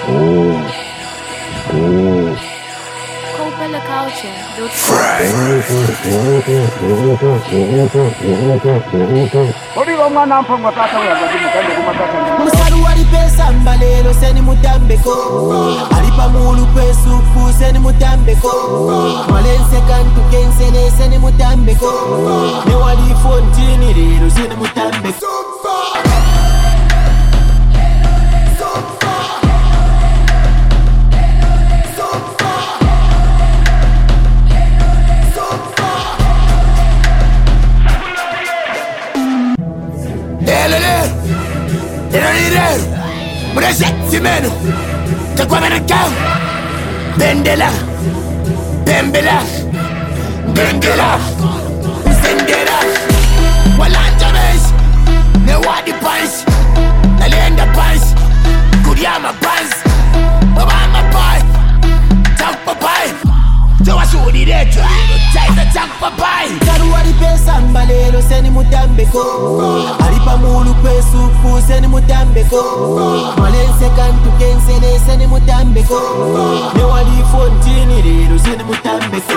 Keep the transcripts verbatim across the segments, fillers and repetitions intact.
Copella Culture. Musaru alipesa mbalelo seni mutambeko alipa mulu pesufu seni mutambeko Malense kantu kensene seni mutambeko Ne wali fontini lelo seni mutambeko Simeno, te kwamena kau Bendela, Bembela, Bendela, Sendera Walanja base, ne wadi pants Nalienda pants, Kuriama pants Obama pie, Tampa pie Jowa suri reto, Chaisa Tampa pie Musaru alipesa mbalelo seni mutambeko alipa mulu pesufu seni mutambeko Malense kantu kensene seni mutambeko Ne wali fontini lelo seni mutambeko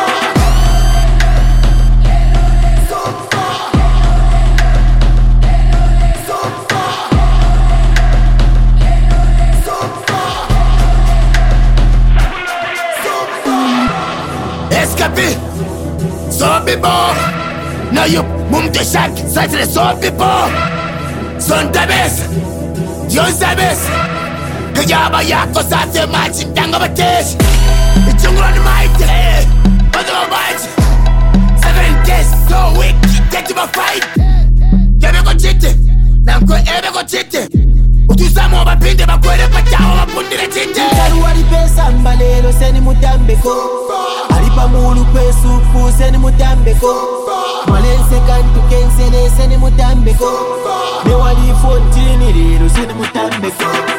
Escape, zombie ball Na yup, mum te shak, sa tre zombie ball Son tabes, Dios sabes Kayaba yako sa te machi Tango batesh Ichungro ni maite Odo ma machi Seven days, so weak Get to my fight Kebe ko chite Namko ebe ko chite Utusamo bapinde Bakwere pachao Bapundire chite Musaru alipesa mbalelo seni mutambeko alipa mulu pesufu seni mutambeko Malense kantu kensene seni mutambeko Ne wali fontini lelo seni mutambeko